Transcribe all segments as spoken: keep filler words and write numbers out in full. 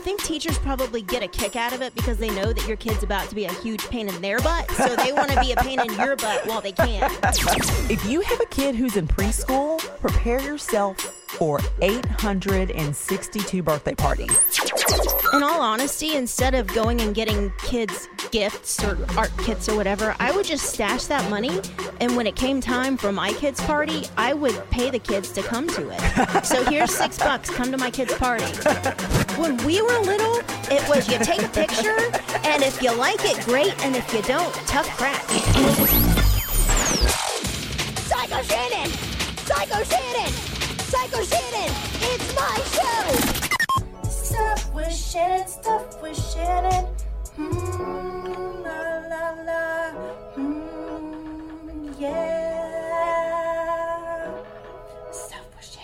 think teachers probably get a kick out of it because they know that your kid's about to be a huge pain in their butt, so they want to be a pain in your butt while they can. If you have a kid who's in preschool, prepare yourself for eight hundred sixty-two birthday parties. In all honesty, instead of going and getting kids gifts or art kits or whatever, I would just stash that money, and when it came time for my kid's party, I would pay the kids to come to it. So here's six bucks, come to my kid's party. When we were little, it was you take a picture, and if you like it, great, and if you don't, tough crap. Psycho Shannon! Psycho Shannon! Psycho Shannon! It's my show! Stuff with Shannon, stuff with Shannon. Hmm, la la la. Hmm, yeah. Stuff with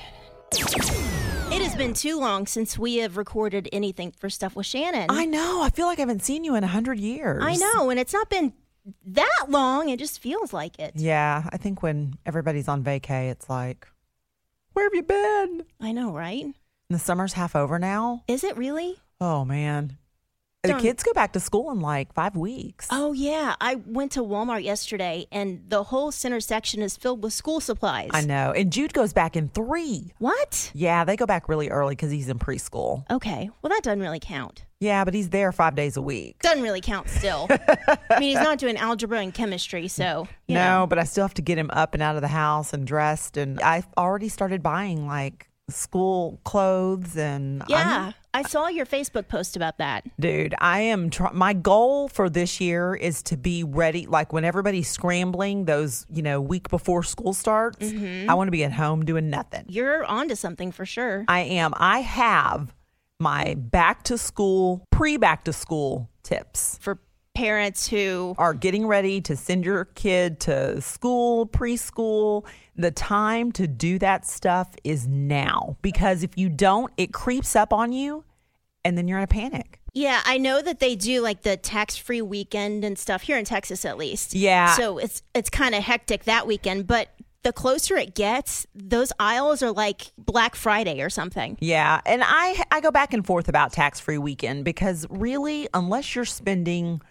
Shannon. It has been too long since we have recorded anything for Stuff with Shannon. I know. I feel like I haven't seen you in a hundred years. I know, and it's not been that long. It just feels like it. Yeah, I think when everybody's on vacay, it's like, where have you been? I know, right? And the summer's half over now. Is it really? Oh, man. Don't. The kids go back to school in like five weeks. Oh, yeah. I went to Walmart yesterday, and the whole center section is filled with school supplies. I know. And Jude goes back in three. What? Yeah, they go back really early because he's in preschool. Okay. Well, that doesn't really count. Yeah, but he's there five days a week. Doesn't really count still. I mean, he's not doing algebra and chemistry, so, you No, know. but I still have to get him up and out of the house and dressed. And I've already started buying like school clothes and Yeah, I'm, I saw your Facebook post about that. dude, I am try- my goal for this year is to be ready. Like when everybody's scrambling those, you know, week before school starts, Mm-hmm. I want to be at home doing nothing. You're onto something for sure. I am. I have my back to school, pre back to school tips. For parents who Are getting ready to send your kid to school, preschool. The time to do that stuff is now, because if you don't, it creeps up on you and then you're in a panic. Yeah, I know that they do like the tax-free weekend and stuff here in Texas, at least. Yeah. So it's it's kind of hectic that weekend, but the closer it gets, those aisles are like Black Friday or something. Yeah. And I, I go back and forth about tax-free weekend because really, unless you're spending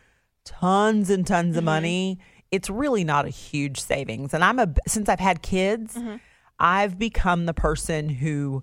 tons and tons of money, it's really not a huge savings. And I'm a, since I've had kids, I've become the person who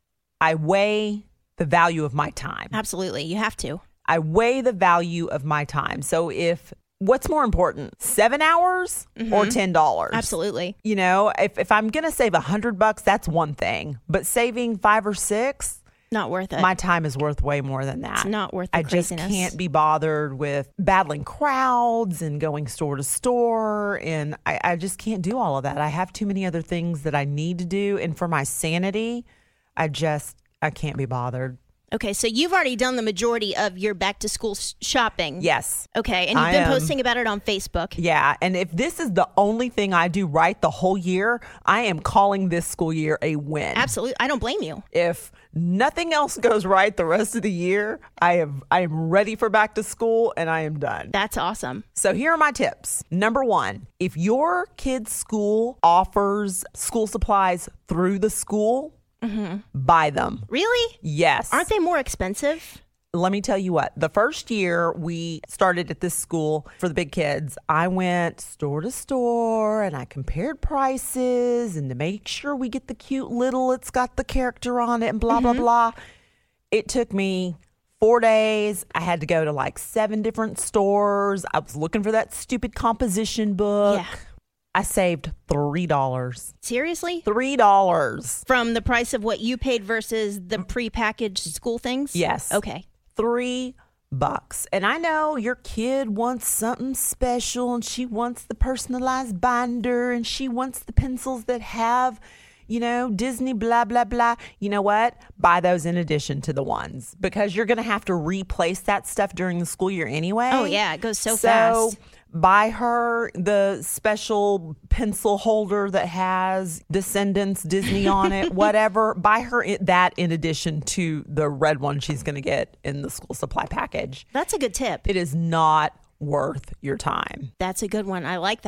I weigh the value of my time. Absolutely, you have to. I weigh the value of my time. So if, what's more important, seven hours or ten dollars? Absolutely. You know, if, if I'm going to save a hundred bucks, that's one thing. But saving five or six, Not worth it. my time is worth way more than that. It's not worth the I just craziness. can't be bothered with battling crowds and going store to store. And I, I just can't do all of that. I have too many other things that I need to do. And for my sanity, I just, I can't be bothered. Okay, so you've already done the majority of your back to school s- shopping. Yes. Okay, and you've I been am. posting about it on Facebook. Yeah. And if this is the only thing I do right the whole year, I am calling this school year a win. Absolutely. I don't blame you. If nothing else goes right the rest of the year, I have I am ready for back to school and I am done. That's awesome. So here are my tips. Number one, if your kid's school offers school supplies through the school, buy them. Really? Yes. Aren't they more expensive? Let me tell you what, the first year we started at this school for the big kids, I went store to store and I compared prices and to make sure we get the cute little, it's got the character on it and blah, blah, blah. It took me four days. I had to go to like seven different stores. I was looking for that stupid composition book. Yeah. I saved three dollars. Seriously? three dollars. From the price of what you paid versus the prepackaged school things? Yes. Okay. Three bucks. And I know your kid wants something special and she wants the personalized binder and she wants the pencils that have, you know, Disney blah, blah, blah. You know what? Buy those in addition to the ones because you're going to have to replace that stuff during the school year anyway. Oh, yeah. It goes so, So fast. buy her the special pencil holder that has Descendants Disney on it, whatever. Buy her it, that in addition to the red one she's going to get in the school supply package. That's a good tip. It is not worth your time. That's a good one. I like that.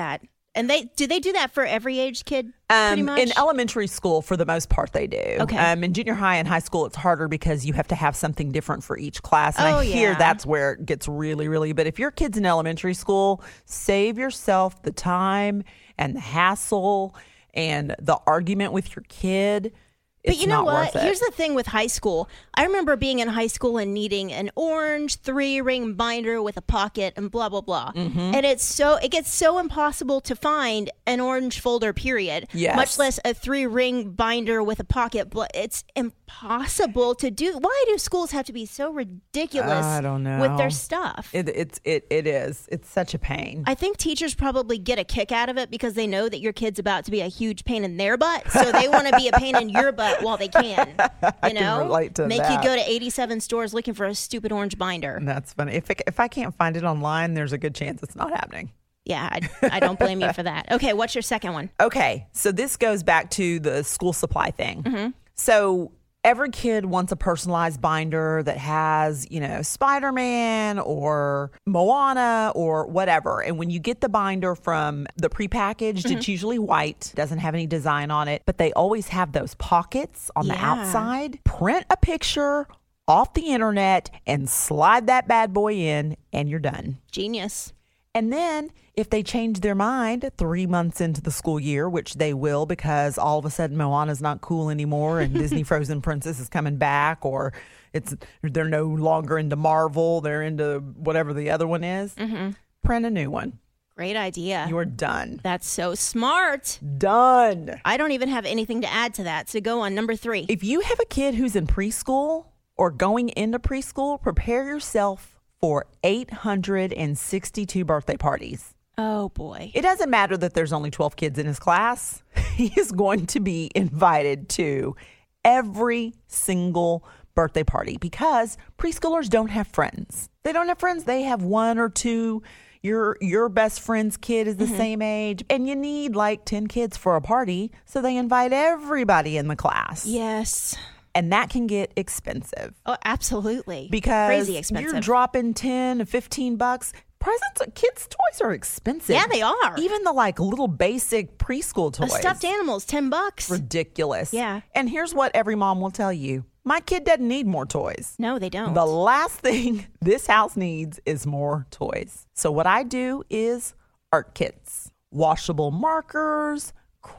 And they do they do that for every age kid? Pretty Um, much? in elementary school, for the most part, they do. Okay. Um, in junior high and high school, it's harder because you have to have something different for each class. And Oh, I hear yeah. that's where it gets really, really. But if your kid's in elementary school, save yourself the time and the hassle and the argument with your kid. But It's you know not what? worth it. Here's the thing with high school. I remember being in high school and needing an orange three-ring binder with a pocket and blah, blah, blah. Mm-hmm. And it's so it gets so impossible to find an orange folder, period. Yes. Much less a three-ring binder with a pocket. Bl- It's impossible to do. Why do schools have to be so ridiculous I don't know. with their stuff? It, it's it it is. It's such a pain. I think teachers probably get a kick out of it because they know that your kid's about to be a huge pain in their butt. So they want to be a pain in your butt while they can. You I know? can relate to Make that. you go to eighty-seven stores looking for a stupid orange binder. That's funny. If it, if I can't find it online, there's a good chance it's not happening. Yeah, I, I don't blame you for that. Okay, what's your second one? Okay, so this goes back to the school supply thing. Mm-hmm. So every kid wants a personalized binder that has, you know, Spider-Man or Moana or whatever. And when you get the binder from the prepackaged, Mm-hmm. it's usually white, doesn't have any design on it, but they always have those pockets on the Yeah. outside. Print a picture off the internet and slide that bad boy in, and you're done. Genius. And then if they change their mind three months into the school year, which they will because all of a sudden Moana's not cool anymore and Disney Frozen Princess is coming back, or it's they're no longer into Marvel, they're into whatever the other one is, Mm-hmm. print a new one. Great idea. You're done. That's so smart. Done. I don't even have anything to add to that. So go on, number three. If you have a kid who's in preschool or going into preschool, prepare yourself for eight hundred sixty-two birthday parties. Oh, boy. It doesn't matter that there's only twelve kids in his class. He is going to be invited to every single birthday party because preschoolers don't have friends. They don't have friends. They have one or two. Your your best friend's kid is the Mm-hmm. same age, and you need like ten kids for a party, so they invite everybody in the class. Yes. And that can get expensive. Oh, absolutely. Because Crazy expensive. you're dropping ten, fifteen bucks. Presents, kids' toys are expensive. Yeah, they are. Even the like little basic preschool A toys. stuffed animals, ten bucks. Ridiculous. Yeah. And here's what every mom will tell you. My kid doesn't need more toys. No, they don't. The last thing this house needs is more toys. So what I do is art kits, washable markers,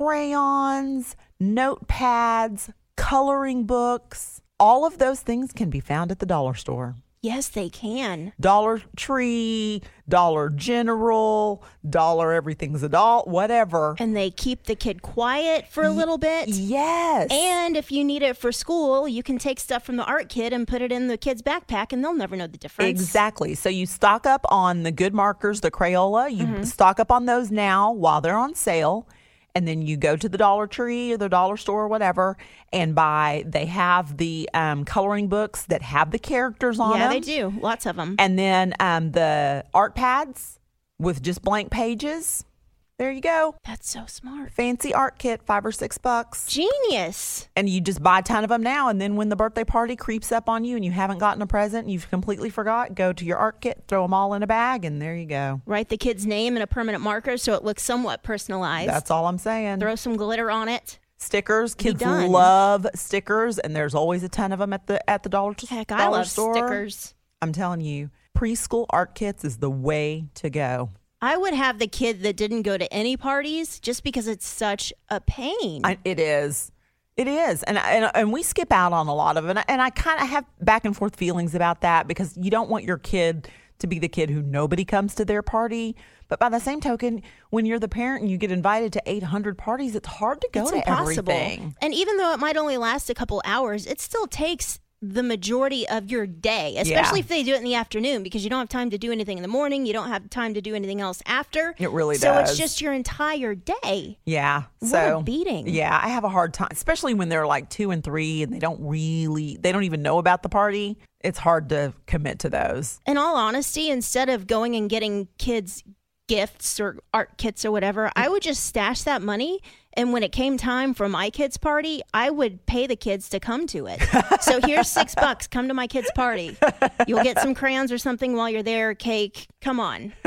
crayons, notepads, coloring books. All of those things can be found at the dollar store. Yes, they can. Dollar Tree, Dollar General, Dollar Everything's a Doll, whatever. And they keep the kid quiet for a little bit. Yes. And if you need it for school, you can take stuff from the art kit and put it in the kid's backpack, and they'll never know the difference. Exactly. So you stock up on the good markers, the Crayola. You Mm-hmm. stock up on those now while they're on sale. And then you go to the Dollar Tree or the dollar store or whatever and buy, they have the um, coloring books that have the characters on Yeah, them. they do. Lots of them. And then um, the art pads with just blank pages. There you go. That's so smart. Fancy art kit, five or six bucks. Genius. And you just buy a ton of them now. And then when the birthday party creeps up on you and you haven't gotten a present and you've completely forgot, go to your art kit, throw them all in a bag, and there you go. Write the kid's name in a permanent marker so it looks somewhat personalized. That's all I'm saying. Throw some glitter on it. Stickers. Kids done. love stickers, and there's always a ton of them at the at the dollar, Heck, dollar I love store. stickers. I'm telling you, preschool art kits is the way to go. I would have the kid that didn't go to any parties just because it's such a pain. I, it is. It is. And, and and we skip out on a lot of it. And I, and I kind of have back and forth feelings about that because you don't want your kid to be the kid who nobody comes to their party. But by the same token, when you're the parent and you get invited to eight hundred parties, it's hard to go it's to impossible. everything. And even though it might only last a couple hours, it still takes the majority of your day, especially Yeah. if they do it in the afternoon, because you don't have time to do anything in the morning. You don't have time to do anything else after. It really so does. it's just your entire day. Yeah. What so a beating. Yeah, I have a hard time, especially when they're like two and three and they don't really, they don't even know about the party. It's hard to commit to those. In all honesty, instead of going and getting kids gifts or art kits or whatever, I would just stash that money. And when it came time for my kids' party, I would pay the kids to come to it. So here's six bucks. Come to my kids' party. You'll get some crayons or something while you're there. Cake. Come on.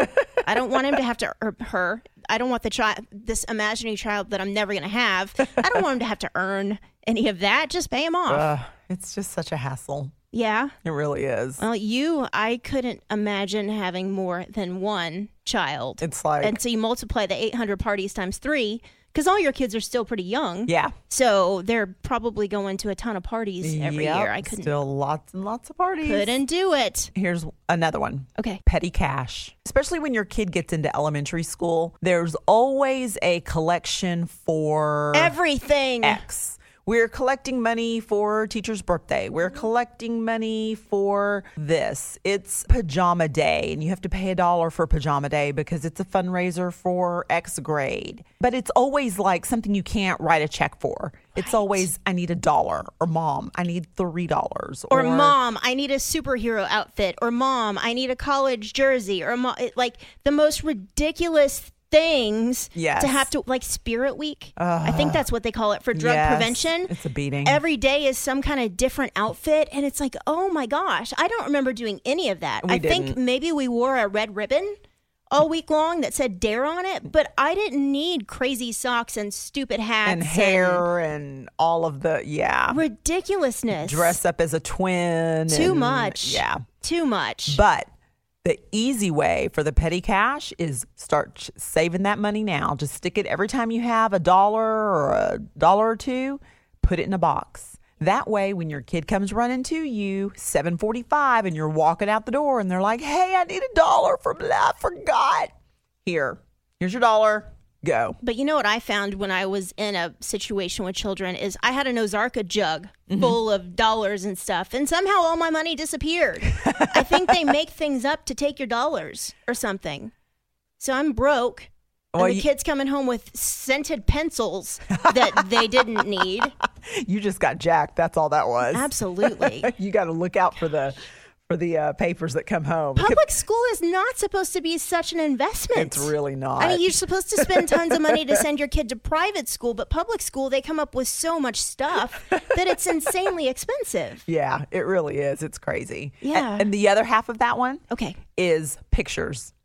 I don't want him to have to, or her, I don't want the child, this imaginary child that I'm never going to have, I don't want him to have to earn any of that. Just pay him off. Uh, it's just such a hassle. Yeah. It really is. Well, you, I couldn't imagine having more than one child. It's like. And so you multiply the eight hundred parties times three, because all your kids are still pretty young. Yeah. So they're probably going to a ton of parties every yep, year. I couldn't. Still lots and lots of parties. Couldn't do it. Here's another one. Okay. Petty cash. Especially when your kid gets into elementary school, there's always a collection for everything. X. We're collecting money for teacher's birthday. We're collecting money for this. It's pajama day, and you have to pay a dollar for pajama day because it's a fundraiser for X grade. But it's always like something you can't write a check for. Right. It's always, I need a dollar, or mom, I need three dollars. Or, or mom, I need a superhero outfit, or mom, I need a college jersey, or mom, it, like the most ridiculous things yes. to have to, like Spirit Week. Uh, I think that's what they call it for drug yes, prevention. It's a beating. Every day is some kind of different outfit. And it's like, oh my gosh, I don't remember doing any of that. We I didn't. think maybe we wore a red ribbon all week long that said DARE on it, but I didn't need crazy socks and stupid hats. And hair and, and all of the, yeah. ridiculousness. Dress up as a twin. Too and, much. Yeah. Too much. But the easy way for the petty cash is start saving that money now. Just stick it every time you have a dollar or a dollar or two, put it in a box. That way, when your kid comes running to you, seven forty-five, and you're walking out the door and they're like, hey, I need a dollar for blah, I forgot. Here, here's your dollar. Go. But you know what I found when I was in a situation with children is I had an Ozarka jug mm-hmm. full of dollars and stuff, and somehow all my money disappeared. I think they make things up to take your dollars or something. So I'm broke, and well, the you, kid's coming home with scented pencils that they didn't need. You just got jacked. That's all that was. Absolutely. You got to look out for the... for the uh, papers that come home. Public school is not supposed to be such an investment. It's really not. I mean, you're supposed to spend tons of money to send your kid to private school, but public school, they come up with so much stuff that it's insanely expensive. Yeah, it really is. It's crazy. Yeah. And, and the other half of that one okay. is pictures.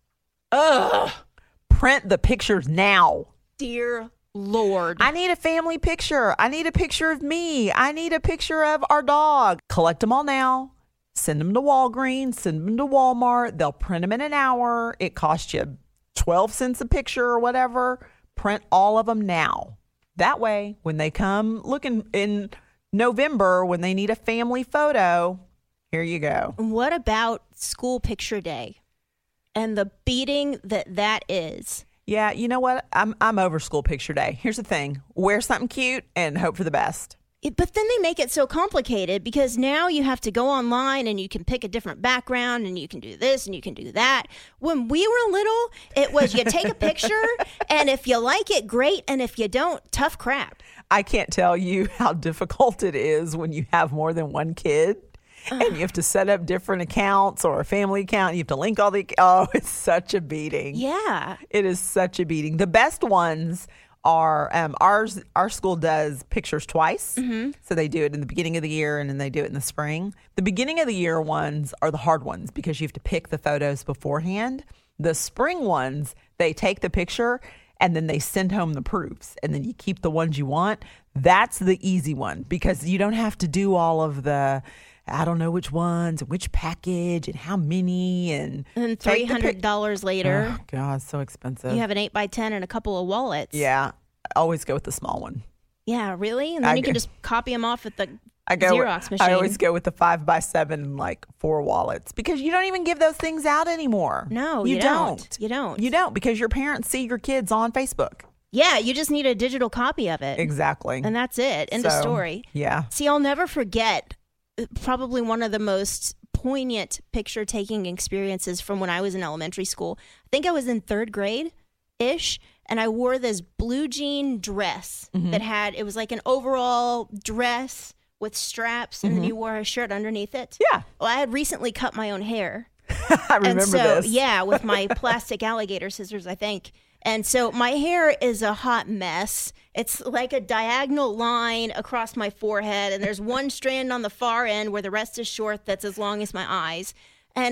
Ugh. Print the pictures now. Dear Lord. I need a family picture. I need a picture of me. I need a picture of our dog. Collect them all now. Send them to Walgreens, send them to Walmart. They'll print them in an hour. It costs you twelve cents a picture or whatever. Print all of them now. That way, when they come looking in November, when they need a family photo, here you go. What about school picture day and the beating that that is? Yeah, you know what? I'm I'm over school picture day. Here's the thing. Wear something cute and hope for the best. It, but then they make it so complicated because now you have to go online and you can pick a different background and you can do this and you can do that. When we were little, it was you take a picture and if you like it, great. And if you don't, tough crap. I can't tell you how difficult it is when you have more than one kid and you have to set up different accounts or a family account. You have to link all the, oh, it's such a beating. Yeah. It is such a beating. The best ones are um, ours. Our school does pictures twice, mm-hmm. so they do it in the beginning of the year and then they do it in the spring. The beginning of the year ones are the hard ones because you have to pick the photos beforehand. The spring ones, they take the picture and then they send home the proofs, and then you keep the ones you want. That's the easy one because you don't have to do all of the, I don't know which ones and which package and how many. And, and then three hundred dollars pic- later. Oh, God, so expensive. You have an eight by ten and a couple of wallets. Yeah. I always go with the small one. Yeah, really? And then I you go, can just copy them off at the I go, Xerox machine. I always go with the five by seven and like four wallets because you don't even give those things out anymore. No, you, you don't. don't. You don't. You don't because your parents see your kids on Facebook. Yeah, you just need a digital copy of it. Exactly. And that's it. End of So, story. Yeah. See, I'll never forget probably one of the most poignant picture taking experiences from when I was in elementary school. I think I was in third grade ish, and I wore this blue jean dress mm-hmm. that had, it was like an overall dress with straps, and mm-hmm. then you wore a shirt underneath it. Yeah. Well, I had recently cut my own hair. I remember and so, this. Yeah, with my plastic alligator scissors, I think. And so my hair is a hot mess. It's like a diagonal line across my forehead, and there's one strand on the far end where the rest is short that's as long as my eyes. And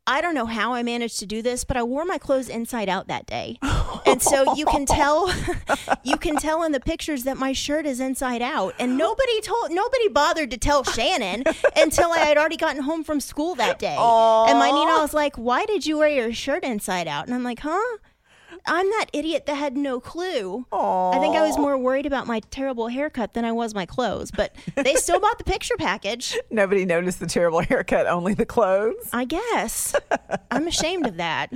I don't know how I managed to do this, but I wore my clothes inside out that day. And so you can tell you can tell in the pictures that my shirt is inside out. And nobody told nobody bothered to tell Shannon until I had already gotten home from school that day. Aww. And my Nina was like, "Why did you wear your shirt inside out?" And I'm like, "Huh? I'm that idiot that had no clue." Aww. I think I was more worried about my terrible haircut than I was my clothes, but they still bought the picture package. Nobody noticed the terrible haircut, only the clothes. I guess. I'm ashamed of that.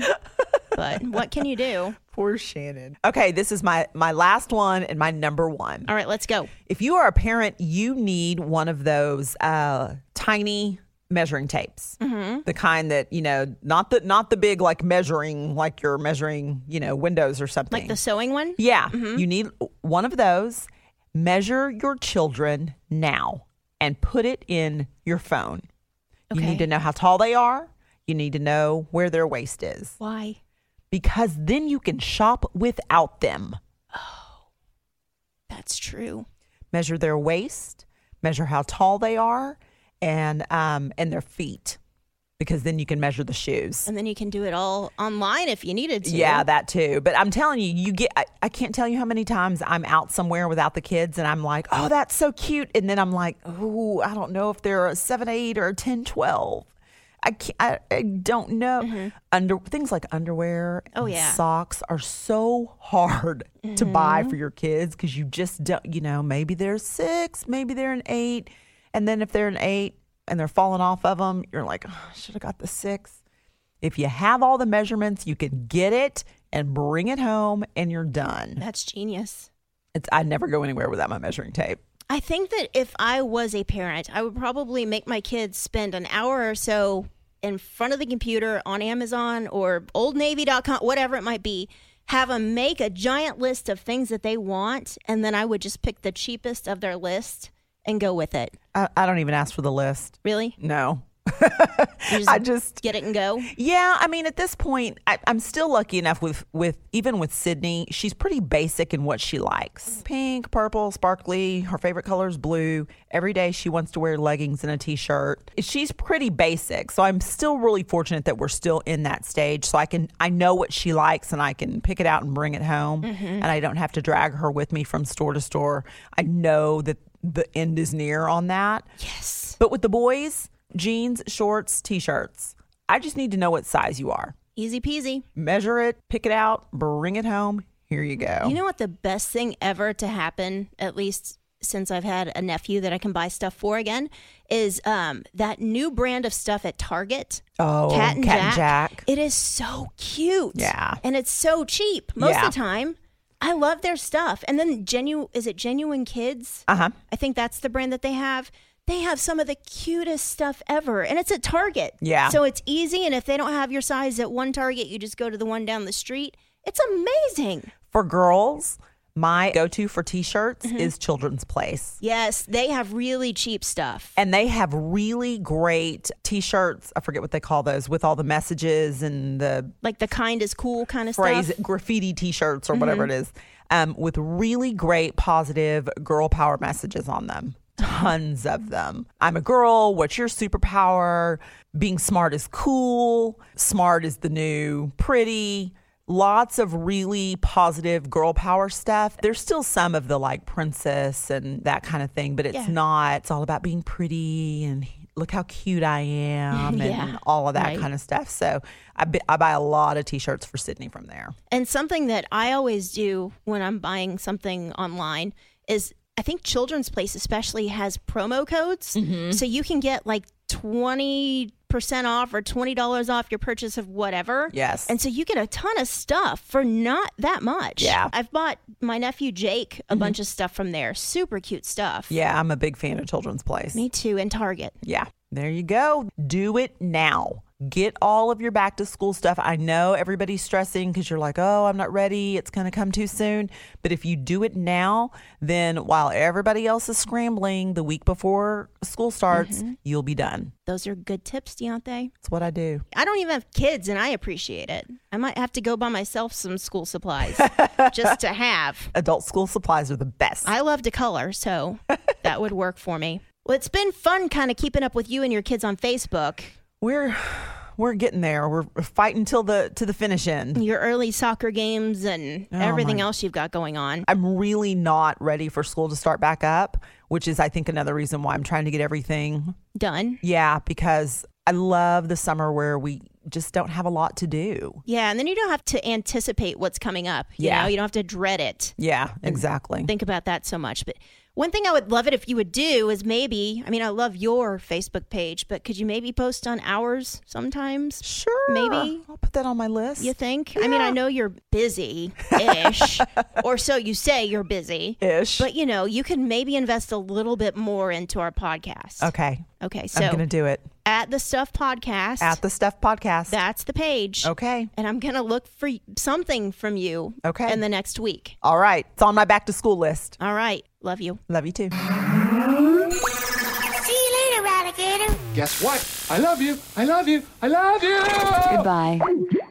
But what can you do? Poor Shannon. Okay, this is my, my last one and my number one. All right, let's go. If you are a parent, you need one of those uh, tiny measuring tapes. Mm-hmm. The kind that, you know, not the not the big like measuring, like you're measuring, you know, windows or something. Like the sewing one? Yeah. Mm-hmm. You need one of those. Measure your children now and put it in your phone. Okay. You need to know how tall they are. You need to know where their waist is. Why? Because then you can shop without them. Oh, that's true. Measure their waist, measure how tall they are, and um and their feet. Because then you can measure the shoes. And then you can do it all online if you needed to. Yeah, that too. But I'm telling you, you get I, I can't tell you how many times I'm out somewhere without the kids and I'm like, oh, that's so cute. And then I'm like, oh, I don't know if they're a seven, eight or a ten, twelve. I can't, I, I don't know. Mm-hmm. Under things like underwear oh, and yeah. socks are so hard mm-hmm. to buy for your kids because you just don't, you know, maybe they're six, maybe they're an eight. And then if they're an eight and they're falling off of them, you're like, oh, I should have got the six. If you have all the measurements, you can get it and bring it home and you're done. That's genius. It's I never go anywhere without my measuring tape. I think that if I was a parent, I would probably make my kids spend an hour or so in front of the computer on Amazon or old navy dot com, whatever it might be, have them make a giant list of things that they want, and then I would just pick the cheapest of their list and go with it. I, I don't even ask for the list. Really? No. You just I just get it and go. Yeah, I mean, at this point, I, I'm still lucky enough with with even with Sydney. She's pretty basic in what she likes: pink, purple, sparkly. Her favorite color is blue. Every day she wants to wear leggings and a t-shirt. She's pretty basic, so I'm still really fortunate that we're still in that stage. So I can I know what she likes, and I can pick it out and bring it home, mm-hmm. and I don't have to drag her with me from store to store. I know that the end is near on that. Yes, but with the boys. Jeans, shorts, t-shirts. I just need to know what size you are. Easy peasy. Measure it, pick it out, bring it home. Here you go. You know what the best thing ever to happen, at least since I've had a nephew that I can buy stuff for again, is um, that new brand of stuff at Target. Oh, Cat and Cat Jack. And Jack. It is so cute. Yeah. And it's so cheap most yeah. of the time. I love their stuff. And then Genu, is it Genuine Kids? Uh-huh. I think that's the brand that they have. They have some of the cutest stuff ever, and it's at Target. Yeah. So it's easy, and if they don't have your size at one Target, you just go to the one down the street. It's amazing. For girls, my go-to for t-shirts mm-hmm. is Children's Place. Yes, they have really cheap stuff. And they have really great t-shirts, I forget what they call those, with all the messages and the... Like the kind is cool kind of phrase, stuff? Graffiti t-shirts or mm-hmm. whatever it is, um, with really great, positive girl power messages on them. Tons of them. I'm a girl. What's your superpower? Being smart is cool. Smart is the new pretty. Lots of really positive girl power stuff. There's still some of the like princess and that kind of thing, but it's yeah. not. It's all about being pretty and look how cute I am and yeah, all of that right. kind of stuff. So I, b- I buy a lot of t-shirts for Sydney from there. And something that I always do when I'm buying something online is I think Children's Place especially has promo codes. Mm-hmm. So you can get like twenty percent off or twenty dollars off your purchase of whatever. Yes. And so you get a ton of stuff for not that much. Yeah. I've bought my nephew Jake a mm-hmm. bunch of stuff from there. Super cute stuff. Yeah, I'm a big fan of Children's Place. Me too, and Target. Yeah. There you go. Do it now. Get all of your back to school stuff. I know everybody's stressing because you're like, oh, I'm not ready. It's going to come too soon. But if you do it now, then while everybody else is scrambling the week before school starts, mm-hmm. you'll be done. Those are good tips, Deontay. That's what I do. I don't even have kids, and I appreciate it. I might have to go buy myself some school supplies just to have. Adult school supplies are the best. I love to color, so that would work for me. Well, it's been fun kind of keeping up with you and your kids on Facebook. We're we're getting there. We're fighting till the to the finish end. Your early soccer games and Oh, everything my- else you've got going on. I'm really not ready for school to start back up, which is, I think, another reason why I'm trying to get everything. Done. Yeah, because I love the summer where we just don't have a lot to do. Yeah, and then you don't have to anticipate what's coming up. You Yeah. know, you don't have to dread it. Yeah, exactly. Think about that so much. But one thing I would love it if you would do is maybe, I mean, I love your Facebook page, but could you maybe post on ours sometimes? Sure. Maybe. I'll put that on my list. You think? I mean, I know you're busy-ish, or so you say you're busy. Ish. But, you know, you can maybe invest a little bit more into our podcast. Okay. Okay, so I'm going to do it. at the Stuff Podcast, At the Stuff Podcast. that's the page. Okay. And I'm going to look for something from you Okay. in the next week. All right. It's on my back to school list. All right. Love you. Love you too. See you later, alligator. Guess what? I love you. I love you. I love you. Goodbye.